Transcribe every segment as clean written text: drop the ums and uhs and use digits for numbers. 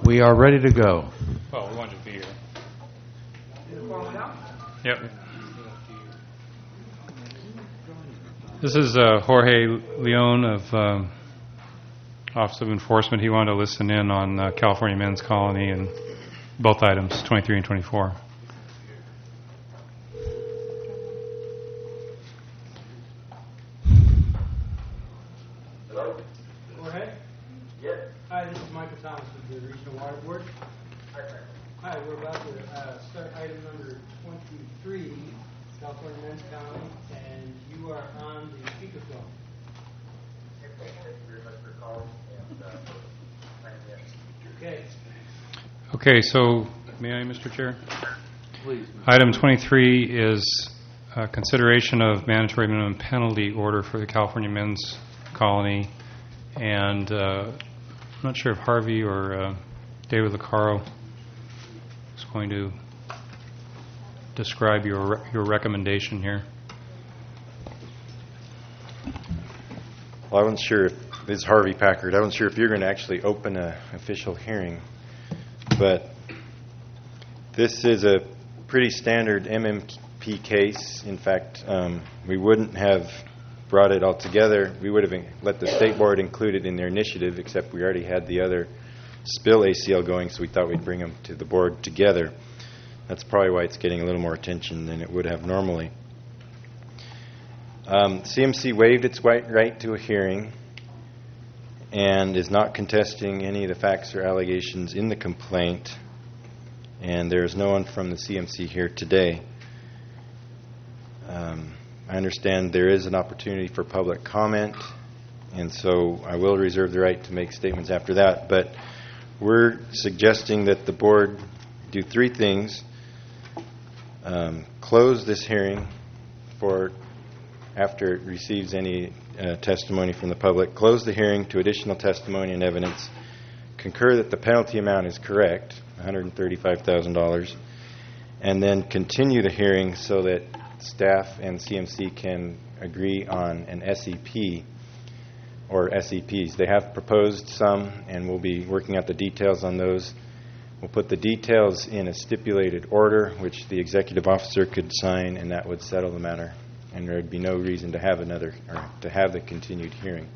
We are ready to go. Well, we want you to be here. Yep. This is Jorge Leon of Office of Enforcement. He wanted to listen in on California Men's Colony and both items, 23 and 24. Hello? Jorge? Yes. Hi, this is Michael Thomas with the Regional Water Board. Hi, we're about to start item number 23, California Men's Colony, and you are on the speakerphone. Thank you very much for calling. Okay. Okay, so may I, Mr. Chair? Please. Item 23 is consideration of mandatory minimum penalty order for the California Men's Colony, and I'm not sure if Harvey or David Licaro is going to describe your recommendation here. Well, I wasn't sure if this is Harvey Packard. I wasn't sure if you're going to actually open an official hearing, but this is a pretty standard MMP case. In fact, we wouldn't have brought it all together. We would have let the State Board include it in their initiative, except we already had the other spill ACL going, so we thought we'd bring them to the Board together. That's probably why it's getting a little more attention than it would have normally. CMC waived its right to a hearing and is not contesting any of the facts or allegations in the complaint, and there is no one from the CMC here today. I understand there is an opportunity for public comment, and so I will reserve the right to make statements after that, but we're suggesting that the Board do three things. Close this hearing for after it receives any testimony from the public, close the hearing to additional testimony and evidence, concur that the penalty amount is correct, $135,000, and then continue the hearing so that staff and CMC can agree on an SEP or SEPs. They have proposed some, and we'll be working out the details on those. We'll put the details in a stipulated order, which the executive officer could sign, and that would settle the matter. And there would be no reason to have the continued hearing.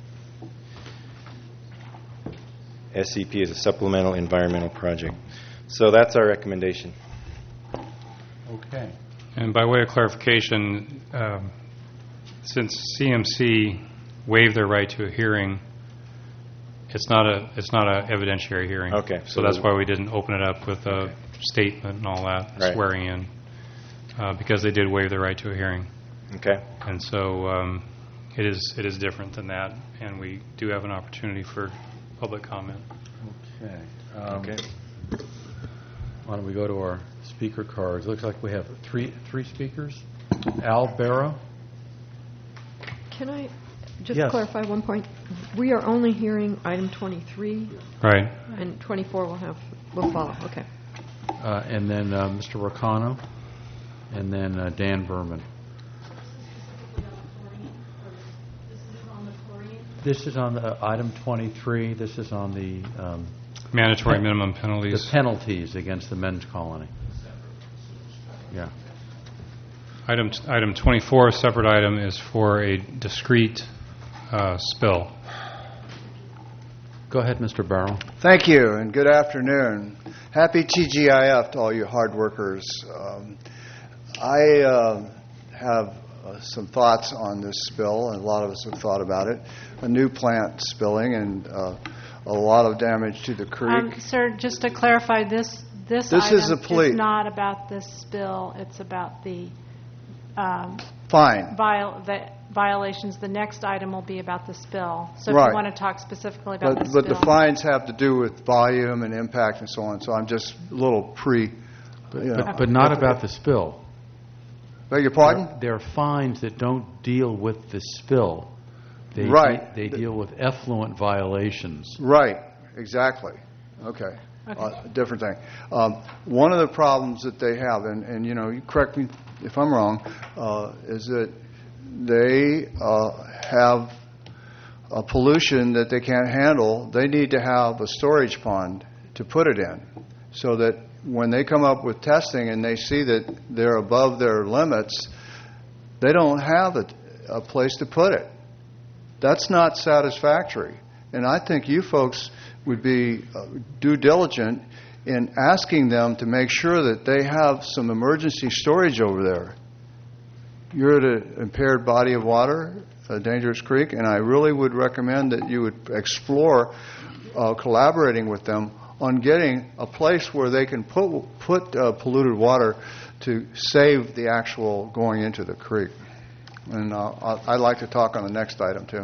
SEP is a supplemental environmental project. So that's our recommendation. Okay. And by way of clarification, since CMC waived their right to a hearing, it's not a evidentiary hearing. Okay. So that's why we didn't open it up with a statement and all that, right, swearing in, because they did waive their right to a hearing. Okay. And so it is different than that, and we do have an opportunity for public comment. Okay. Okay. Why don't we go to our speaker cards? Looks like we have three speakers. Al Barrow. Can I just Yes. clarify one point? We are only hearing item 23, Right. and 24 will follow. Okay. And then Mr. Racano, and then Dan Berman. This is on the item 23. This is on the Mandatory minimum penalties. the penalties against the men's colony. Yeah. Item 24, a separate item, is for a discrete spill. Go ahead, Mr. Barrow. Thank you, and good afternoon. Happy TGIF to all you hard workers. I have some thoughts on this spill, and a lot of us have thought about it. A new plant spilling and a lot of damage to the creek. Sir, just to clarify, this This item is a plea. is not about this spill. It's about the Fine. the violations. The next item will be about the spill. So if Right. you want to talk specifically about the But spill. the fines have to do with volume and impact and so on, so I'm just a little But not about the spill. Beg your pardon? There are fines that don't deal with the spill. Right. They deal with effluent violations. Right, exactly. Okay. Different thing. One of the problems that they have, and you know, you correct me if I'm wrong, is that they have a pollution that they can't handle. They need to have a storage pond to put it in, so that when they come up with testing and they see that they're above their limits, they don't have a place to put it. That's not satisfactory. And I think you folks would be due diligent in asking them to make sure that they have some emergency storage over there. You're at an impaired body of water, a dangerous creek, and I really would recommend that you would explore collaborating with them on getting a place where they can put polluted water to save the actual going into the creek. And I'd like to talk on the next item, too.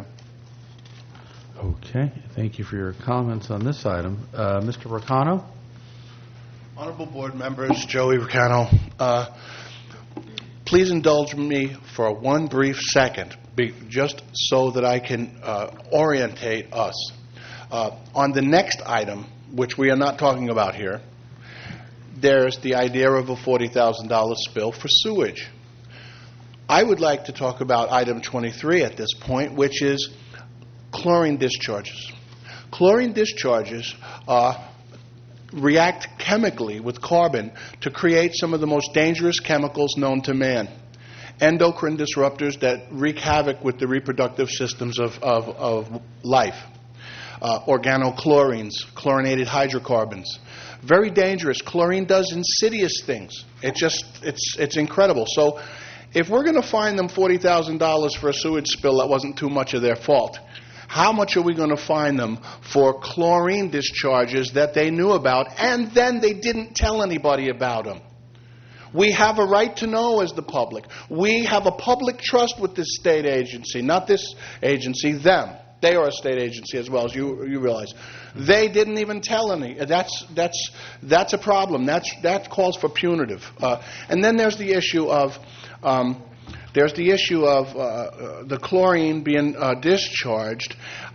Okay. Thank you for your comments on this item. Mr. Ricano? Honorable board members, Joey Ricano, please indulge me for one brief second, just so that I can orientate us. On the next item, which we are not talking about here, there's the idea of a $40,000 spill for sewage. I would like to talk about item 23 at this point, which is chlorine discharges. Chlorine discharges react chemically with carbon to create some of the most dangerous chemicals known to man. Endocrine disruptors that wreak havoc with the reproductive systems of life. Organochlorines, chlorinated hydrocarbons. Very dangerous. Chlorine does insidious things. It's incredible. So if we're going to fine them $40,000 for a sewage spill that wasn't too much of their fault, how much are we going to fine them for chlorine discharges that they knew about and then they didn't tell anybody about them? We have a right to know as the public. We have a public trust with this state agency, not this agency, them. They are a state agency as well, as you realize. They didn't even tell any. That's a problem. That calls for punitive. And then there's the issue of the chlorine being discharged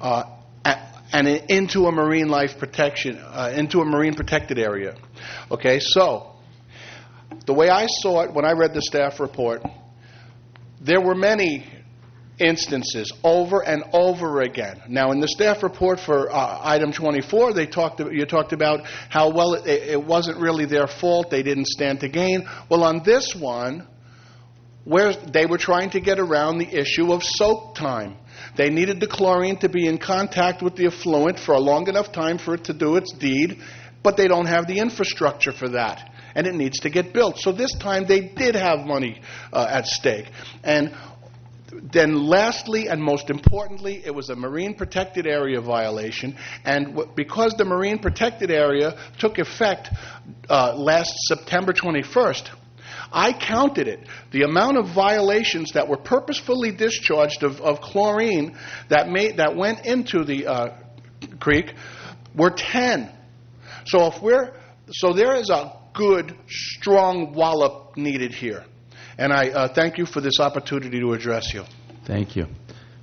and into a marine life protection, into a marine protected area. Okay, so the way I saw it when I read the staff report, there were many instances over and over again. Now, in the staff report for item 24, you talked about how, well, it wasn't really their fault, they didn't stand to gain. Well, on this one, where they were trying to get around the issue of soak time. They needed the chlorine to be in contact with the effluent for a long enough time for it to do its deed, but they don't have the infrastructure for that, and it needs to get built. So this time they did have money at stake. And then lastly and most importantly, it was a marine protected area violation, and because the marine protected area took effect last September 21st, I counted it. The amount of violations that were purposefully discharged of chlorine that went into the creek were 10. So there is a good, strong wallop needed here. And I thank you for this opportunity to address you. Thank you.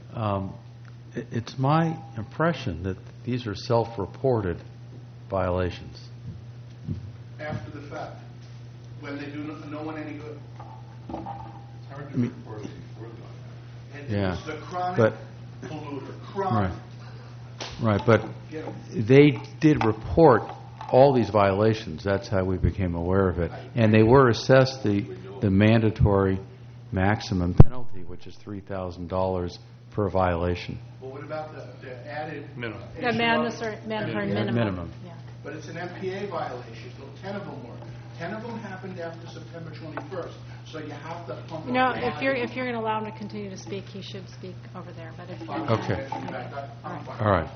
It's my impression that these are self-reported violations. After the fact, when they do no one any good. It's hard to report before that. Yeah, it's the chronic but polluter. Chronic. Right, but they did report all these violations. That's how we became aware of it. And they were assessed the mandatory maximum penalty, which is $3,000 per violation. Well, what about the added minimum? The mandatory minimum. Yeah. But it's an MPA violation, so 10 of them were. 10 of them happened after September 21st, so you have to pump You know, up. if you're going to allow him to continue to speak, he should speak over there. But if you're Okay. All right.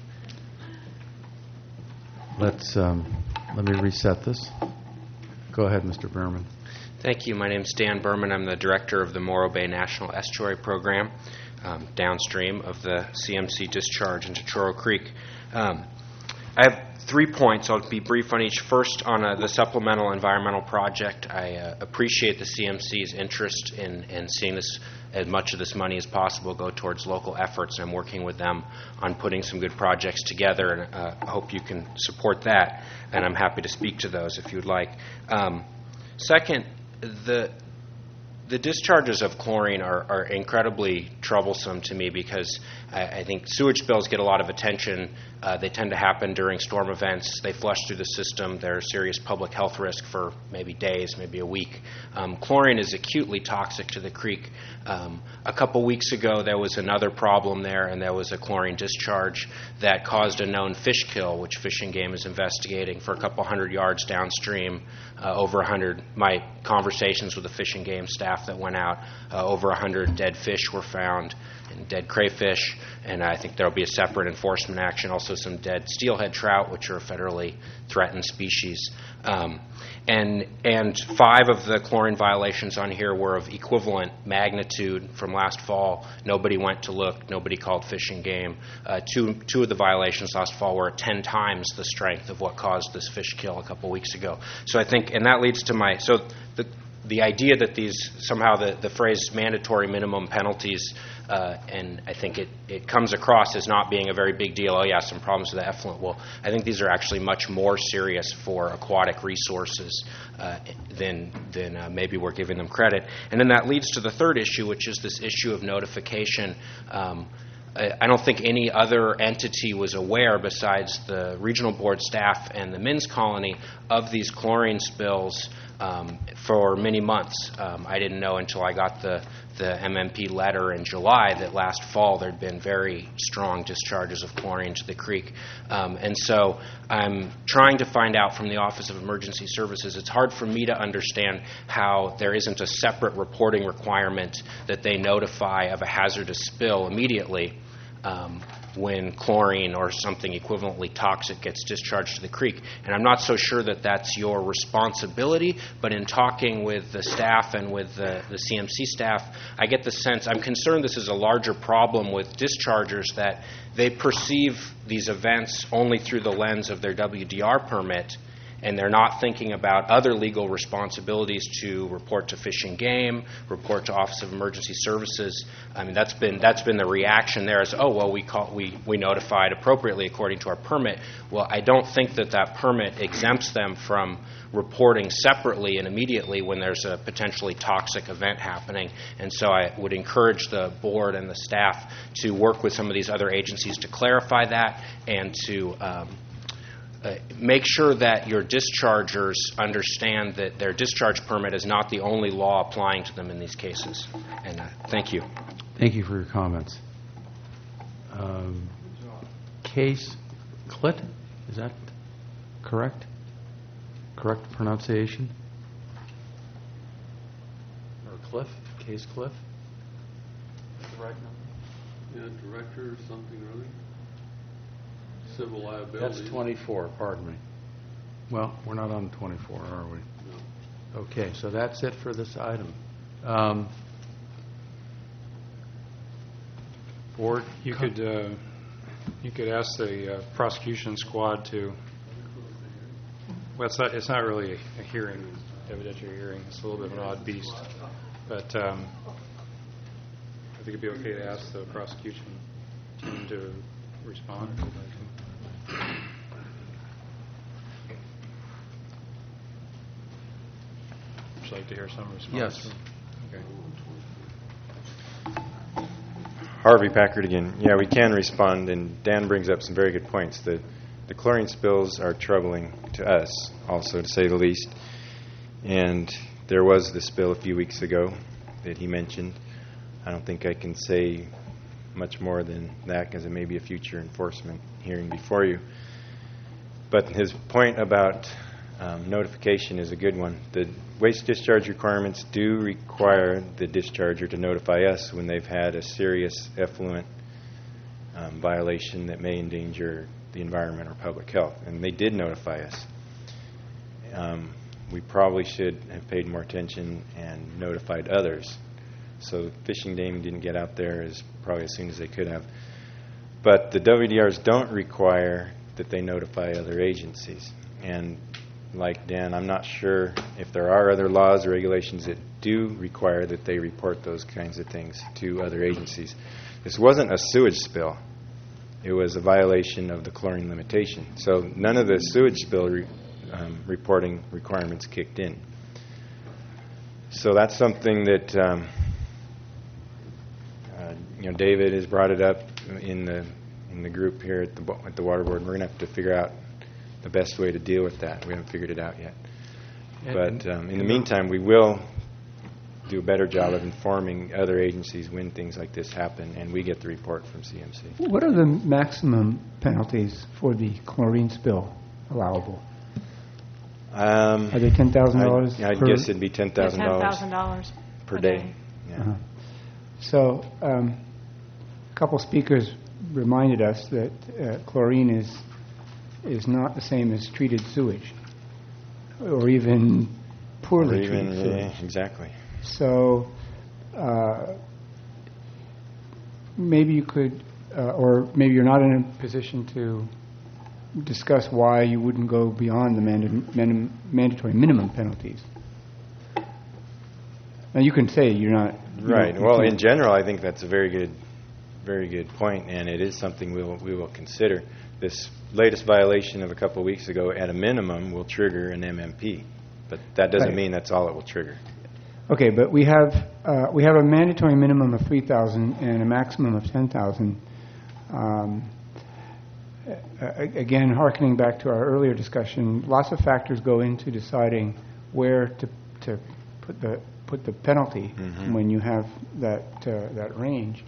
Let me reset this. Go ahead, Mr. Berman. Thank you. My name is Dan Berman. I'm the director of the Morro Bay National Estuary Program, downstream of the CMC discharge into Choro Creek. I have 3 points. I'll be brief on each. First, on the supplemental environmental project, I appreciate the CMC's interest in seeing this, as much of this money as possible go towards local efforts. I'm working with them on putting some good projects together, and I hope you can support that, and I'm happy to speak to those if you'd like. Second, the the discharges of chlorine are incredibly troublesome to me because I think sewage spills get a lot of attention. They tend to happen during storm events. They flush through the system. They're a serious public health risk for maybe days, maybe a week. Chlorine is acutely toxic to the creek. A couple weeks ago, there was another problem there, and there was a chlorine discharge that caused a known fish kill, which Fish and Game is investigating for a couple hundred yards downstream. Over 100, my conversations with the Fish and Game staff that went out, over 100 dead fish were found, and dead crayfish, and I think there will be a separate enforcement action. Also some dead steelhead trout, which are a federally threatened species. And 5 of the chlorine violations on here were of equivalent magnitude from last fall. Nobody went to look. Nobody called Fish and Game. Two of the violations last fall were 10 times the strength of what caused this fish kill a couple weeks ago. So I think, and that leads to my, so the idea that these, somehow the phrase mandatory minimum penalties, and I think it comes across as not being a very big deal. Oh, yeah, some problems with the effluent. Well, I think these are actually much more serious for aquatic resources than maybe we're giving them credit. And then that leads to the third issue, which is this issue of notification. I don't think any other entity was aware besides the regional board staff and the men's colony of these chlorine spills for many months. I didn't know until I got the MMP letter in July that last fall there'd been very strong discharges of chlorine to the creek. And so I'm trying to find out from the Office of Emergency Services. It's hard for me to understand how there isn't a separate reporting requirement that they notify of a hazardous spill immediately when chlorine or something equivalently toxic gets discharged to the creek. And I'm not so sure that that's your responsibility, but in talking with the staff and with the CMC staff, I get the sense, I'm concerned this is a larger problem with dischargers, that they perceive these events only through the lens of their WDR permit, and they're not thinking about other legal responsibilities to report to Fish and Game, report to Office of Emergency Services. I mean, that's been the reaction there is, oh, well, we notified appropriately according to our permit. Well, I don't think that permit exempts them from reporting separately and immediately when there's a potentially toxic event happening. And so I would encourage the board and the staff to work with some of these other agencies to clarify that and to make sure that your dischargers understand that their discharge permit is not the only law applying to them in these cases. And thank you. Thank you for your comments. Case Clit, is that correct? Correct pronunciation? Or Cliff? Case Cliff? Is that the right number? Yeah, director or something, really. Civil liability. That's 24, pardon me. Well, we're not on 24, are we? No. Okay, so that's it for this item. Board? You could ask the prosecution squad to, well, it's not really a hearing, evidentiary hearing. It's a little bit of an odd beast. But I think it'd be okay to ask the prosecution team to respond. Would you like to hear some response? Yes. Okay. Harvey Packard again. Yeah, we can respond, and Dan brings up some very good points. The chlorine spills are troubling to us, also, to say the least. And there was the spill a few weeks ago that he mentioned. I don't think I can say much more than that because it may be a future enforcement hearing before you. But his point about notification is a good one. The waste discharge requirements do require the discharger to notify us when they've had a serious effluent violation that may endanger the environment or public health. And they did notify us. We probably should have paid more attention and notified others. So Fish and Game didn't get out there as probably as soon as they could have. But the WDRs don't require that they notify other agencies. And like Dan, I'm not sure if there are other laws or regulations that do require that they report those kinds of things to other agencies. This wasn't a sewage spill. It was a violation of the chlorine limitation. So none of the sewage spill reporting requirements kicked in. So that's something that David has brought it up in the group here at the Water Board. We're going to have to figure out the best way to deal with that. We haven't figured it out yet. But in the meantime, we will do a better job of informing other agencies when things like this happen, and we get the report from CMC. What are the maximum penalties for the chlorine spill allowable? Are they $10,000? I guess it'd be $10,000 $10,000 per day. Yeah. Uh-huh. So a couple speakers reminded us that chlorine is not the same as treated sewage, or even poorly treated sewage. Yeah, exactly. So maybe you could, or maybe you're not in a position to discuss why you wouldn't go beyond the mandatory minimum penalties. Now you can say you're not. Right. Well, in general, I think that's a very good point, and it is something we will consider. This latest violation of a couple of weeks ago, at a minimum, will trigger an MMP, but that doesn't mean that's all it will trigger. Okay, but we have a mandatory minimum of 3,000 and a maximum of 10,000. Again, hearkening back to our earlier discussion, lots of factors go into deciding where to put the penalty when you have that range.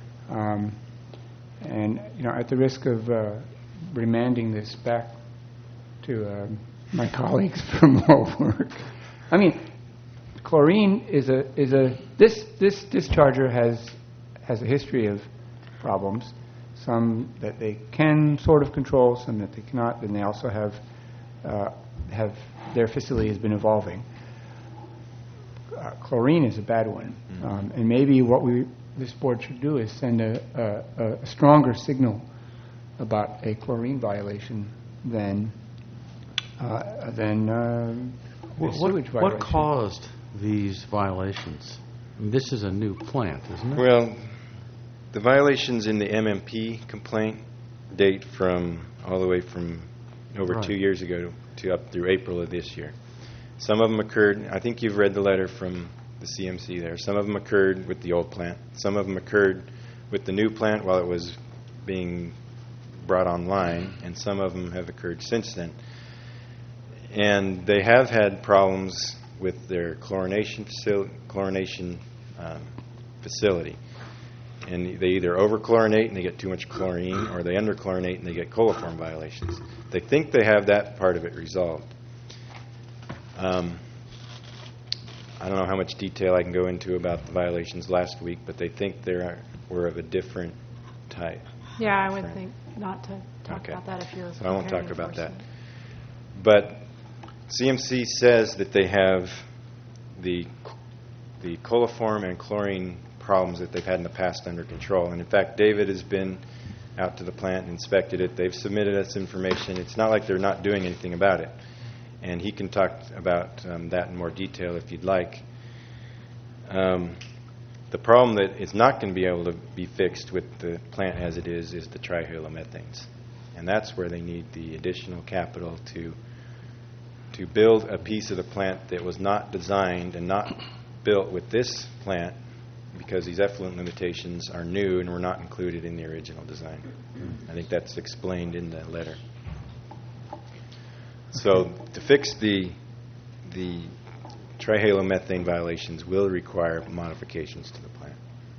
And at the risk of remanding this back to my colleagues for more work, I mean, chlorine this discharger has a history of problems. Some that they can sort of control, some that they cannot. And they also have their facility has been evolving. Chlorine is a bad one, and maybe what this board should do is send a stronger signal about a chlorine violation than a sewage violation. What caused these violations? I mean, this is a new plant, isn't it? Well, the violations in the MMP complaint date from all the way from over 2 years ago to up through April of this year. Some of them occurred, I think you've read the letter from the CMC there. Some of them occurred with the old plant. Some of them occurred with the new plant while it was being brought online, and some of them have occurred since then. And they have had problems with their chlorination facility. And they either over-chlorinate and they get too much chlorine, or they under-chlorinate and they get coliform violations. They think they have that part of it resolved. I don't know how much detail I can go into about the violations last week, but they think were of a different type. Yeah, I would think not to talk about that if you're. So I won't talk about that. But CMC says that they have the coliform and chlorine problems that they've had in the past under control. And in fact, David has been out to the plant and inspected it. They've submitted us information. It's not like they're not doing anything about it. And he can talk about that in more detail if you'd like. The problem that is not going to be able to be fixed with the plant as it is the trihalomethanes. And that's where they need the additional capital to build a piece of the plant that was not designed and not built with this plant, because these effluent limitations are new and were not included in the original design. I think that's explained in the letter. So to fix the trihalomethane violations will require modifications to the plant.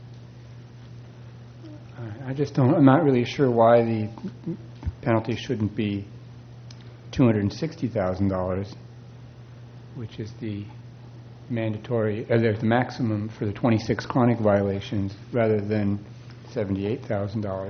I'm not really sure why the penalty shouldn't be $260,000, which is the mandatory, the maximum for the 26 chronic violations, rather than $78,000.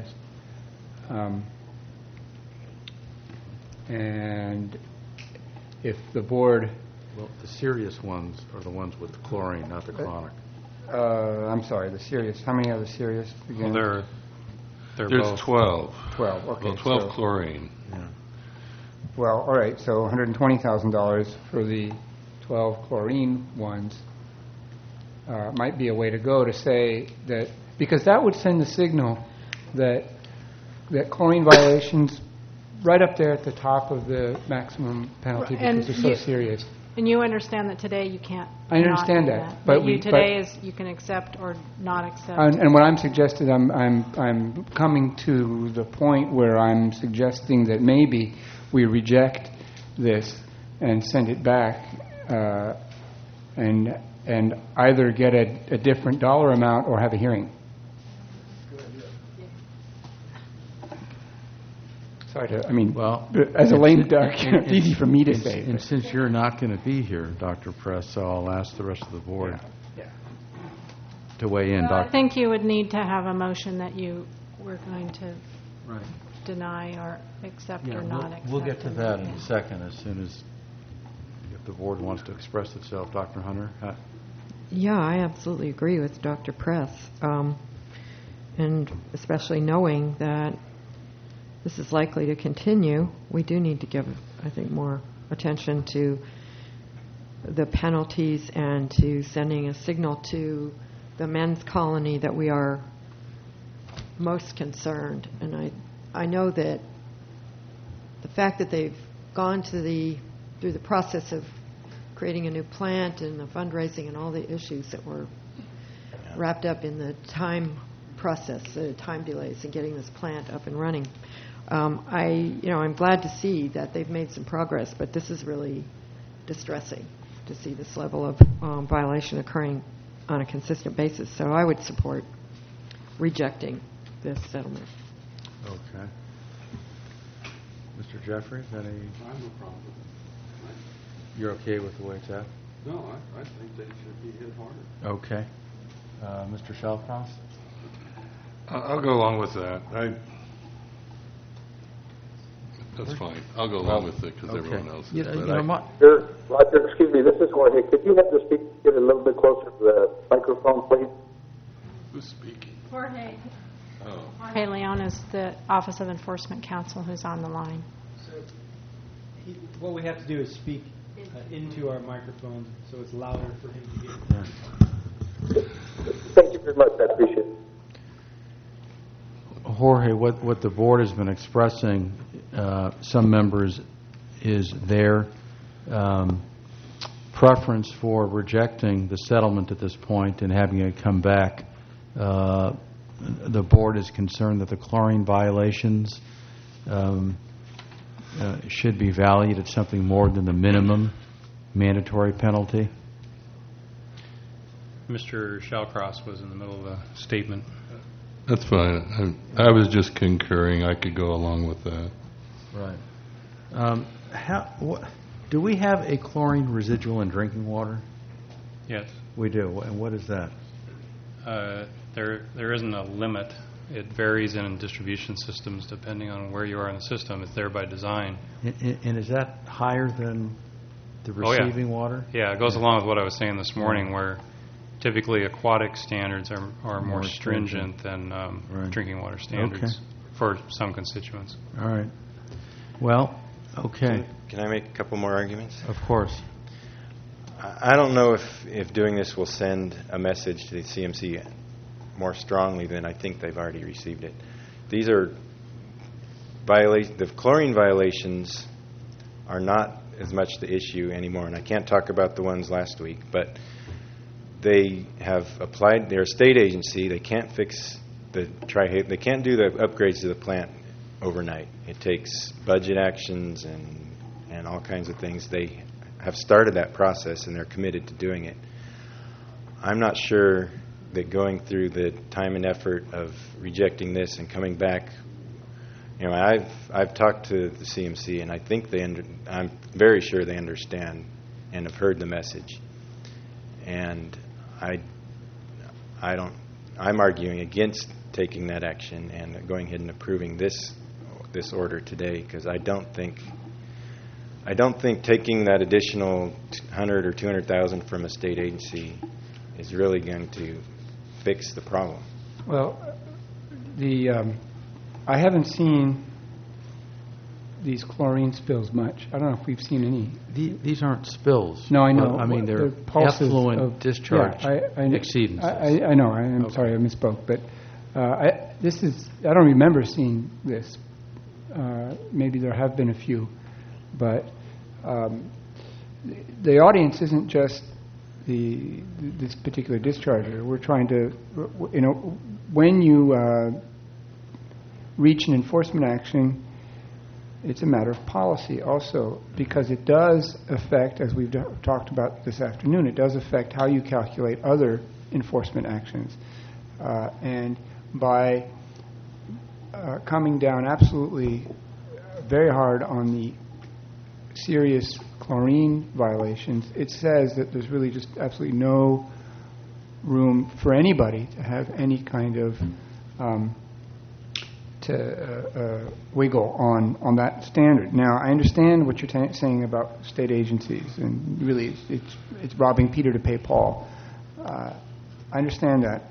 And if the board... Well, the serious ones are the ones with the chlorine, not the chronic. I'm sorry, the serious. How many are the serious again? Well, there's both 12. 12, okay. Well, 12 chlorine. Yeah. Well, all right, so $120,000 for the 12 chlorine ones might be a way to go, to say that, because that would send the signal that chlorine violations right up there at the top of the maximum penalty, because they're so serious. And you understand that today you can't. I understand not do that, But but today is you can accept or not accept. And what I'm suggesting, I'm coming to the point where I'm suggesting that maybe we reject this and send it back, and either get a different dollar amount or have a hearing. Sorry to, Well, as a lame duck, it's easy for me to say. And since you're not going to be here, Dr. Press, so I'll ask the rest of the board to weigh in. Well, I think you would need to have a motion that you were going to deny or accept or not accept. We'll get to that in a second as soon as if the board wants to express itself. Dr. Hunter? Yeah, I absolutely agree with Dr. Press, and especially knowing that this is likely to continue, we do need to give, I think, more attention to the penalties and to sending a signal to the men's colony that we are most concerned. And I know that the fact that they've gone through the process of creating a new plant and the fundraising and all the issues that were wrapped up in the time process, the time delays in getting this plant up and running. I'm glad to see that they've made some progress, but this is really distressing to see this level of violation occurring on a consistent basis. So I would support rejecting this settlement. Okay. Mr. Jeffries, any? I have no problem with it. You're okay with the way it's at? No, I think they should be hit harder. Okay. Mr. Shallcross? I'll go along with that. That's fine. I'll go along with it because everyone else is. Sure. Roger, excuse me, this is Jorge. Could you have the speaker get a little bit closer to the microphone, please? Who's speaking? Jorge. Oh. Jorge Leon is the Office of Enforcement Counsel who's on the line. So what we have to do is speak into our microphone so it's louder for him to hear. Thank you very much. I appreciate it. Jorge, what the board has been expressing, some members, is their preference for rejecting the settlement at this point and having it come back. The board is concerned that the chlorine violations should be valued at something more than the minimum mandatory penalty. Mr. Shallcross was in the middle of a statement. That's fine. I was just concurring. I could go along with that. Right. Do we have a chlorine residual in drinking water? Yes. We do. And what is that? There isn't a limit. It varies in distribution systems depending on where you are in the system. It's there by design. And is that higher than the receiving water? Yeah, it goes along with what I was saying this morning, where typically aquatic standards are more stringent than drinking water standards for some constituents. All right. Well, okay. Can I make a couple more arguments? Of course. I don't know if doing this will send a message to the CMC more strongly than I think they've already received it. These are the chlorine violations are not as much the issue anymore, and I can't talk about the ones last week, but they have applied. They're a state agency. They can't fix they can't do the upgrades to the plant overnight. It takes budget actions and all kinds of things. They have started that process, and they're committed to doing it. I'm not sure that going through the time and effort of rejecting this and coming back, I've talked to the CMC, and I think I'm very sure they understand and have heard the message. And I'm arguing against taking that action and going ahead and approving this order today, because I don't think taking that additional $100,000 or $200,000 from a state agency is really going to fix the problem. Well, I haven't seen these chlorine spills much. I don't know if we've seen any. These aren't spills. No, I know. I mean, they're effluent discharge exceedances. I know. I'm sorry, I misspoke. But I don't remember seeing this. Maybe there have been a few. But the audience isn't just this particular discharger. We're trying to, when you reach an enforcement action, it's a matter of policy also, because it does affect, as we've talked about this afternoon, it does affect how you calculate other enforcement actions. And by coming down absolutely very hard on the serious chlorine violations, it says that there's really just absolutely no room for anybody to have any kind of wiggle on that standard. Now, I understand what you're saying about state agencies, and really it's robbing Peter to pay Paul. I understand that.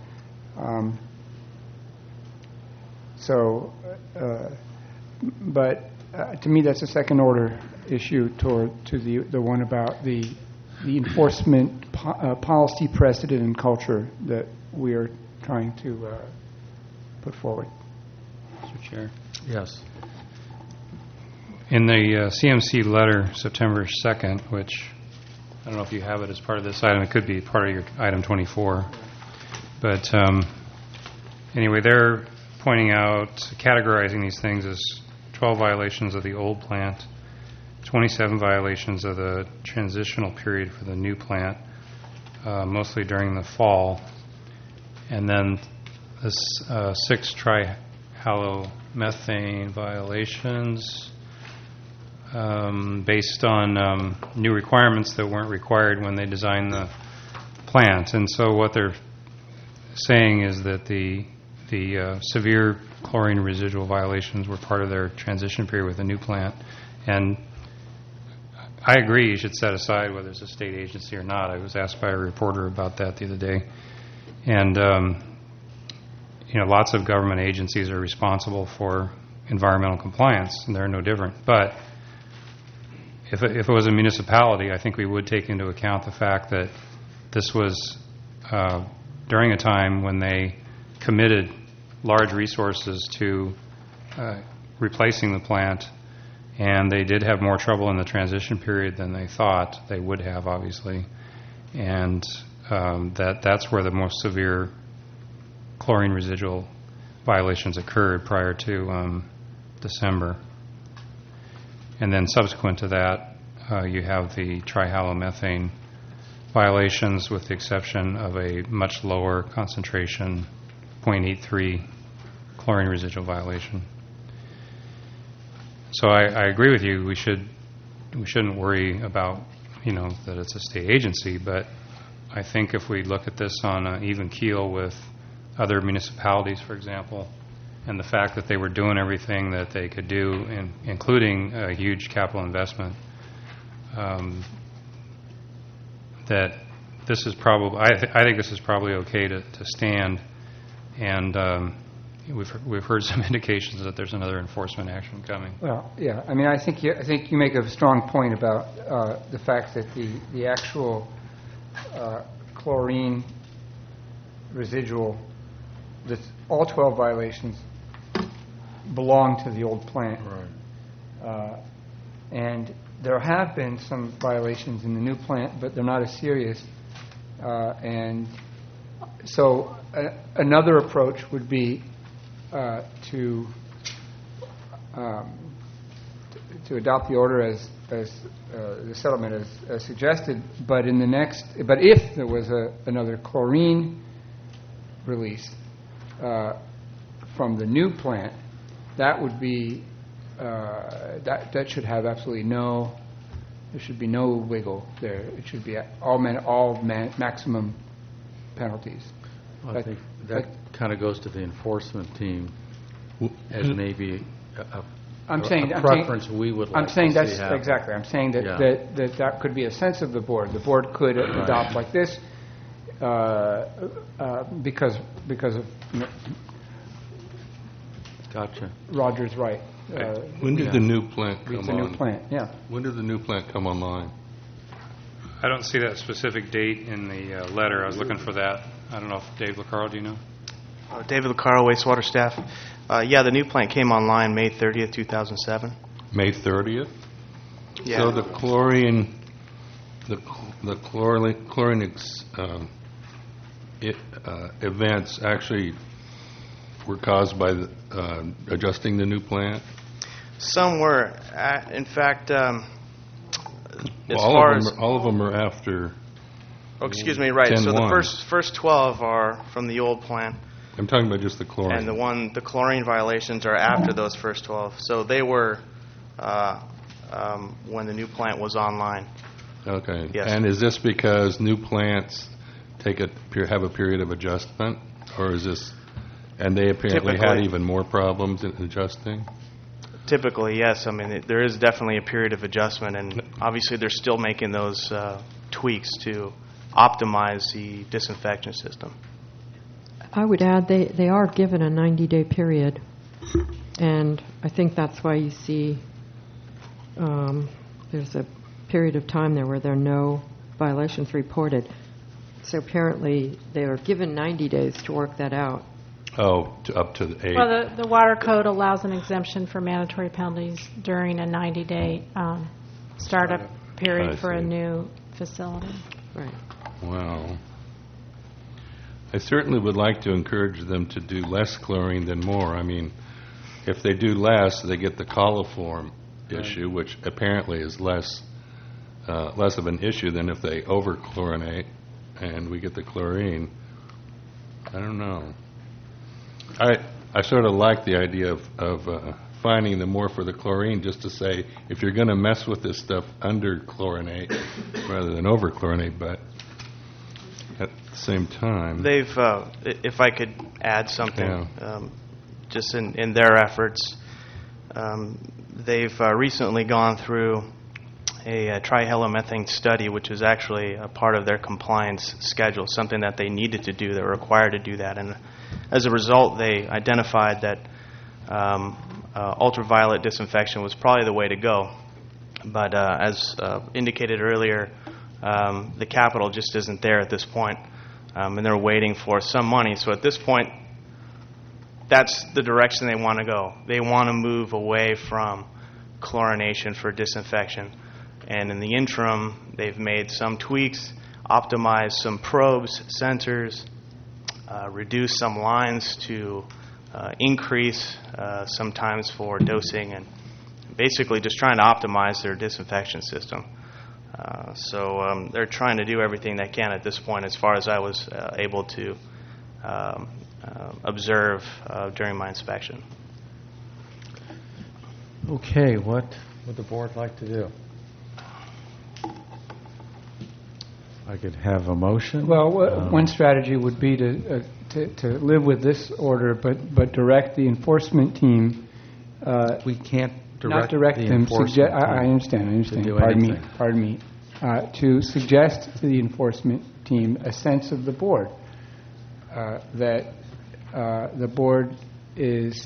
But to me, that's a second order issue to the one about the enforcement policy precedent and culture that we are trying to put forward. Mr. Chair. Yes. In the CMC letter, September 2nd, which I don't know if you have it as part of this item. It could be part of your item 24. But anyway, they're pointing out, categorizing these things as 12 violations of the old plant, 27 violations of the transitional period for the new plant, mostly during the fall, and then this 6 trihalomethane violations based on new requirements that weren't required when they designed the plant. And so what they're saying is that the severe chlorine residual violations were part of their transition period with the new plant. And I agree you should set aside whether it's a state agency or not. I was asked by a reporter about that the other day. And, lots of government agencies are responsible for environmental compliance, and they're no different. But if it was a municipality, I think we would take into account the fact that this was during a time when they committed large resources to replacing the plant, and they did have more trouble in the transition period than they thought they would have, obviously. And that's where the most severe chlorine residual violations occurred prior to December. And then subsequent to that, you have the trihalomethane violations, with the exception of a much lower concentration, 0.83 chlorine residual violation. So I agree with you. We shouldn't worry about that it's a state agency, but I think if we look at this on an even keel with other municipalities, for example, and the fact that they were doing everything that they could do, including a huge capital investment, that this is probably, I think this is probably okay to stand, and we've heard some indications that there's another enforcement action coming. Well, yeah, I mean, I think you make a strong point about the fact that the actual chlorine residual, all 12 violations belong to the old plant. Right. And there have been some violations in the new plant, but they're not as serious. And so another approach would be to adopt the order as the settlement as suggested. But if there was another chlorine release from the new plant, that would be that should have absolutely there should be no wiggle there. It should be all maximum penalties. Well, I think that kind of goes to the enforcement team as maybe a preference we would like to see happen. Exactly. I'm saying that could be a sense of the board. The board could adopt like this because of Gotcha. Roger's right. When did the new plant come on? It's a new plant, yeah. When did the new plant come online? I don't see that specific date in the letter. I was looking for that. I don't know if Dave LaCaro, do you know? David LaCaro, wastewater staff. The new plant came online May 30th, 2007. May 30th? Yeah. So the chlorine the chlorinic events actually were caused by adjusting the new plant? Some were. In fact, as all far of as... all of them are after... Oh, excuse me, right. So the 10-1. first 12 are from the old plant. I'm talking about just the chlorine. And the chlorine violations are after those first 12. So they were when the new plant was online. Okay. Yes. And is this because new plants have a period of adjustment, or is this, and they apparently had even more problems in adjusting? Typically, yes. I mean, there is definitely a period of adjustment, and obviously they're still making those tweaks to optimize the disinfection system. I would add they are given a 90-day period, and I think that's why you see there's a period of time there where there are no violations reported. So apparently they are given 90 days to work that out. Oh, up to the 8. Well, the Water Code allows an exemption for mandatory penalties during a 90-day startup period for a new facility. Right. Wow. I certainly would like to encourage them to do less chlorine than more. I mean, if they do less, they get the coliform issue, which apparently is less of an issue than if they over-chlorinate and we get the chlorine. I don't know. I sort of like the idea of finding the more for the chlorine, just to say, if you're going to mess with this stuff, under-chlorinate rather than over-chlorinate, but at the same time... They've, if I could add something, just in their efforts, they've recently gone through a trihalomethane study, which is actually a part of their compliance schedule, something that they needed to do, they were required to do that. And as a result, they identified that ultraviolet disinfection was probably the way to go. But as indicated earlier, the capital just isn't there at this point, and they're waiting for some money. So at this point, that's the direction they want to go. They want to move away from chlorination for disinfection. And in the interim, they've made some tweaks, optimized some probes, sensors, reduced some lines to increase sometimes for dosing, and basically just trying to optimize their disinfection system. So they're trying to do everything they can at this point, as far as I was able to observe during my inspection. Okay, what would the board like to do? I could have a motion. Well, one strategy would be to live with this order, but direct the enforcement team. We can't not direct the them. enforcement I understand. to do Pardon me. To suggest to the enforcement team a sense of the board that the board is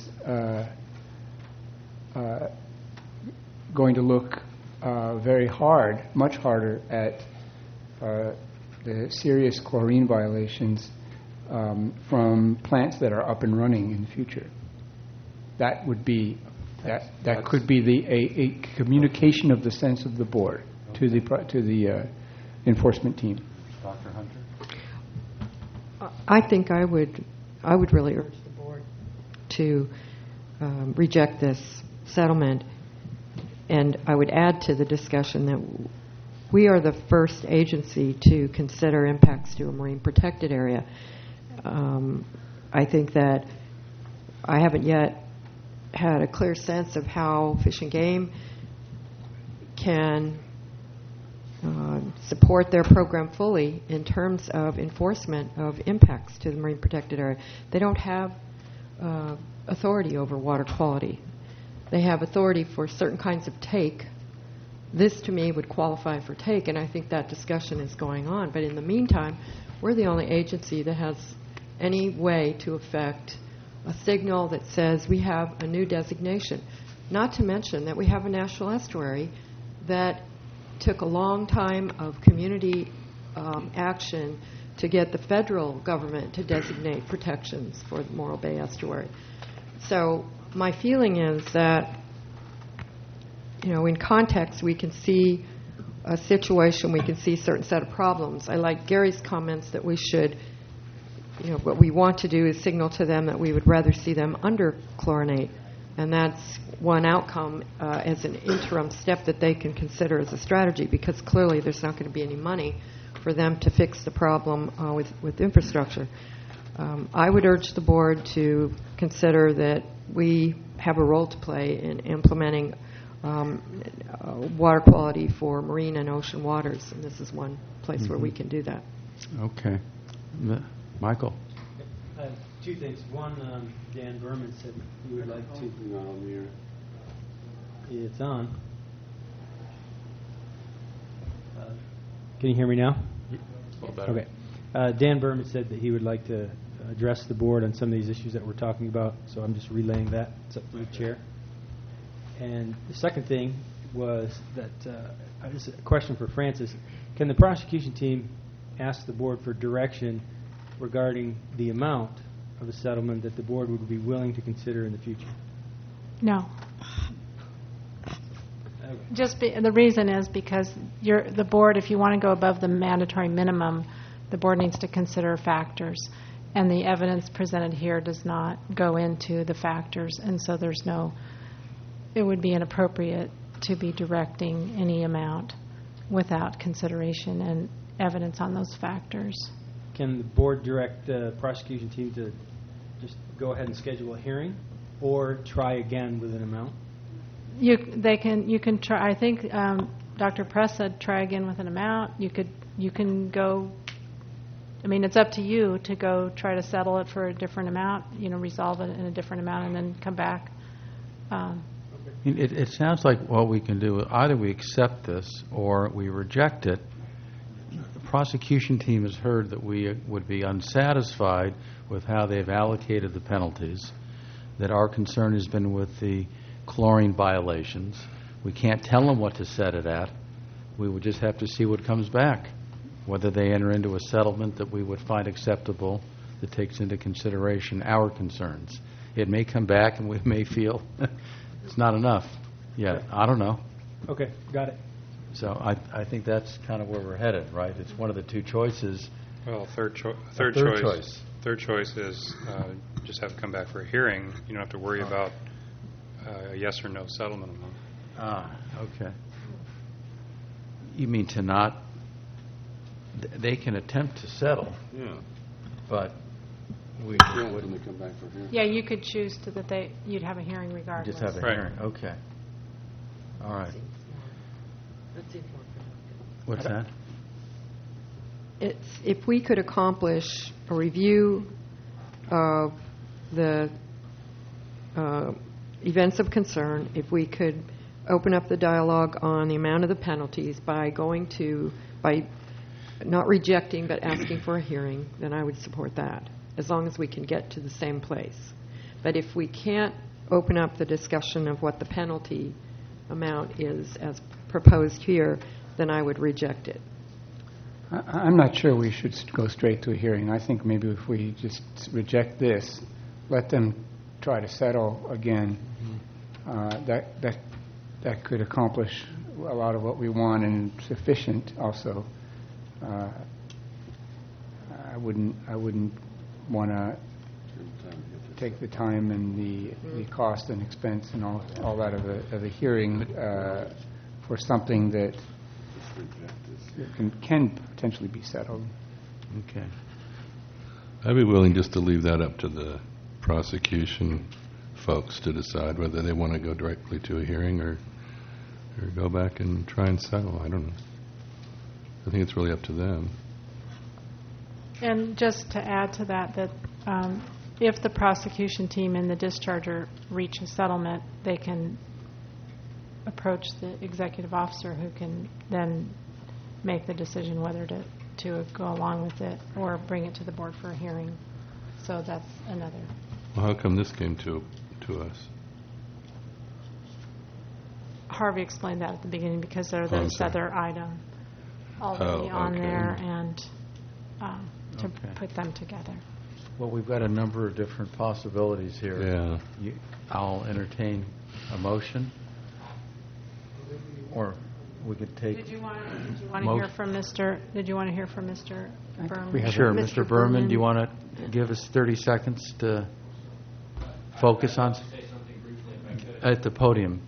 going to look very hard, much harder at the serious chlorine violations from plants that are up and running in the future. That would be that could be a communication of the sense of the board to the enforcement team. Dr. Hunter? I think I would really urge the board to reject this settlement, and I would add to the discussion that we are the first agency to consider impacts to a marine protected area. I think that I haven't yet had a clear sense of how Fish and Game can support their program fully in terms of enforcement of impacts to the marine protected area. They don't have authority over water quality. They have authority for certain kinds of take. This, to me, would qualify for take, and I think that discussion is going on. But in the meantime, we're the only agency that has any way to affect a signal that says we have a new designation. Not to mention that we have a national estuary that took a long time of community action to get the federal government to designate protections for the Morro Bay Estuary. So my feeling is that, in context, we can see a situation we can see a certain set of problems. I like Gary's comments that we should, what we want to do is signal to them that we would rather see them under chlorinate. And that's one outcome as an interim step that they can consider as a strategy, because clearly there's not going to be any money for them to fix the problem with infrastructure. I would urge the board to consider that we have a role to play in implementing water quality for marine and ocean waters, and this is one place where we can do that. Okay. Michael? Two things. One, Dan Berman said he would like to... It's on. Can you hear me now? Okay. Dan Berman said that he would like to address the board on some of these issues that we're talking about, so I'm just relaying that. It's up to the chair. And the second thing was that, this is a question for Francis. Can the prosecution team ask the board for direction regarding the amount of a settlement that the board would be willing to consider in the future? No. Okay. The reason is because the board, if you want to go above the mandatory minimum, the board needs to consider factors. And the evidence presented here does not go into the factors, and so it would be inappropriate to be directing any amount without consideration and evidence on those factors. Can the board direct the prosecution team to just go ahead and schedule a hearing, or try again with an amount? You can try. I think Dr. Press said try again with an amount. You can go. I mean, it's up to you to go try to settle it for a different amount. Resolve it in a different amount, and then come back. It sounds like what we can do, either we accept this or we reject it. The prosecution team has heard that we would be unsatisfied with how they've allocated the penalties, that our concern has been with the chlorine violations. We can't tell them what to set it at. We would just have to see what comes back, whether they enter into a settlement that we would find acceptable that takes into consideration our concerns. It may come back and we may feel it's not enough yet. I don't know. Okay, got it. So I think that's kind of where we're headed, right? It's one of the two choices. Well, third choice is just have it come back for a hearing. You don't have to worry about a yes or no settlement amount. Okay. You mean to not... They can attempt to settle, but we wouldn't come back for hearing. Yeah, you could choose you'd have a hearing regardless. Just have a hearing. Okay. All right. What's that? If we could accomplish a review of the events of concern, if we could open up the dialogue on the amount of the penalties by not rejecting but asking for a hearing, then I would support that, as long as we can get to the same place. But if we can't open up the discussion of what the penalty amount is as proposed here, then I would reject it. I'm not sure we should go straight to a hearing. I think maybe if we just reject this, let them try to settle again, that could accomplish a lot of what we want, and sufficient also. I wouldn't want to take the time and the cost and expense and all that of a hearing for something that can potentially be settled. Okay. I'd be willing just to leave that up to the prosecution folks to decide whether they want to go directly to a hearing or go back and try and settle. I don't know. I think it's really up to them. And just to add to that if the prosecution team and the discharger reach a settlement, they can approach the executive officer, who can then make the decision whether to go along with it or bring it to the board for a hearing. So that's another. Well, how come this came to us? Harvey explained that at the beginning, because there are those other items already on there, and to put them together. Well, we've got a number of different possibilities here. I'll entertain a motion, or we could take. Did you want to hear from Mr. Berman? Sure, Mr. Berman, do you want to give us 30 seconds to focus on at the podium?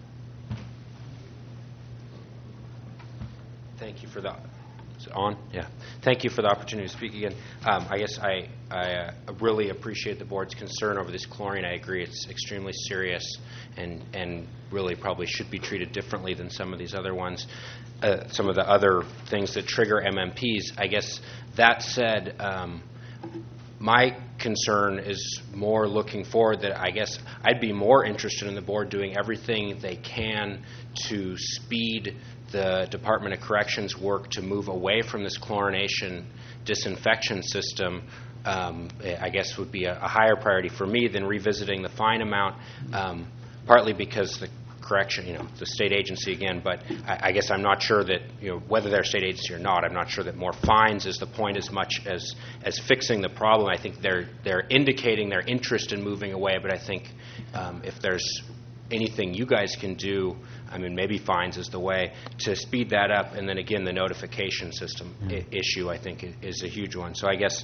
Thank you for the. Is it on? Yeah. Thank you for the opportunity to speak again. I guess I really appreciate the board's concern over this chlorine. I agree it's extremely serious and really probably should be treated differently than some of these other ones, some of the other things that trigger MMPs. I guess that said, my concern is more looking forward that I guess I'd be more interested in the board doing everything they can to speed the Department of Corrections work to move away from this chlorination disinfection system. I guess would be a higher priority for me than revisiting the fine amount, partly because the correction, the state agency again, but I guess I'm not sure that, whether they're a state agency or not, I'm not sure that more fines is the point as much as fixing the problem. I think they're indicating their interest in moving away, but I think if there's anything you guys can do, maybe fines is the way to speed that up. And then again, the notification system issue, I think, is a huge one. So I guess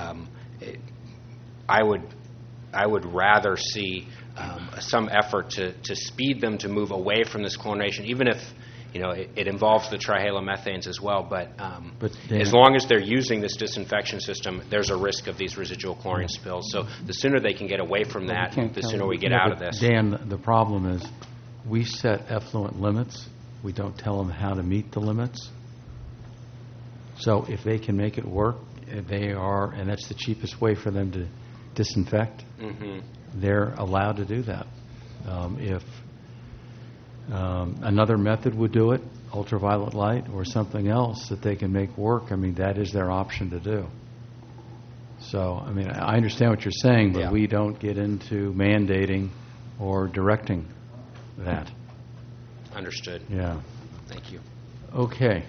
I would rather see some effort to speed them to move away from this chlorination, even if it involves the trihalomethanes as well. But as long as they're using this disinfection system, there's a risk of these residual chlorine spills. So the sooner they can get away from that, the sooner we get out of this. Dan, the problem is we set effluent limits. We don't tell them how to meet the limits. So if they can make it work, they are, and that's the cheapest way for them to disinfect. Mm-hmm. They're allowed to do that. If another method would do it, ultraviolet light or something else that they can make work, that is their option to do. So, I understand what you're saying, but we don't get into mandating or directing that. Understood. Yeah. Thank you. Okay.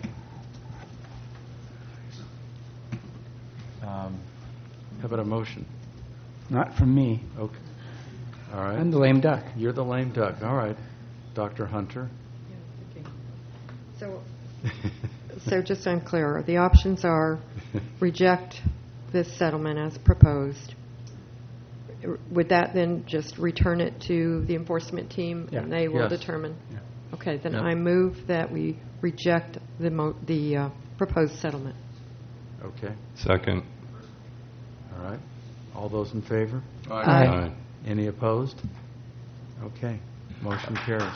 How about a motion? Not from me. Okay. All right. I'm the lame duck. You're the lame duck. All right. Dr. Hunter. So just unclear. The options are reject this settlement as proposed. Would that then just return it to the enforcement team and they will determine? Yeah. Okay, then I move that we reject the proposed settlement. Okay. Second. All right. All those in favor? Aye. Any opposed? Okay. Motion carries.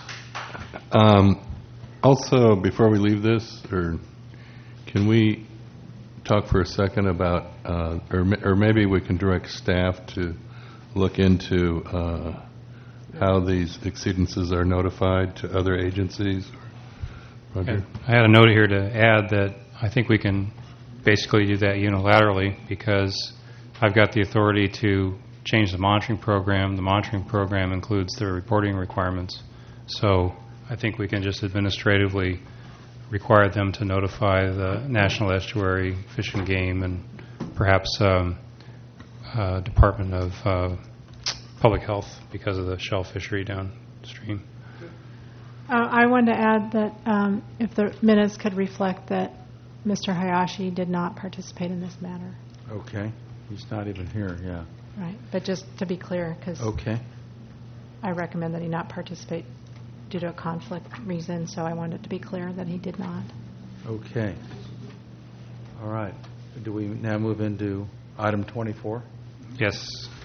Also, before we leave this, can we talk for a second about, or maybe we can direct staff to look into how these exceedances are notified to other agencies? I had a note here to add that I think we can basically do that unilaterally because I've got the authority to change the monitoring program. The monitoring program includes the reporting requirements. So I think we can just administratively require them to notify the National Estuary Fish and Game and perhaps Department of Public Health because of the shell fishery downstream. I wanted to add that if the minutes could reflect that Mr. Hayashi did not participate in this matter. Okay. He's not even here, yeah. Right, but just to be clear, because I recommend that he not participate due to a conflict reason, so I wanted it to be clear that he did not. Okay. All right. Do we now move into item 24? Yes.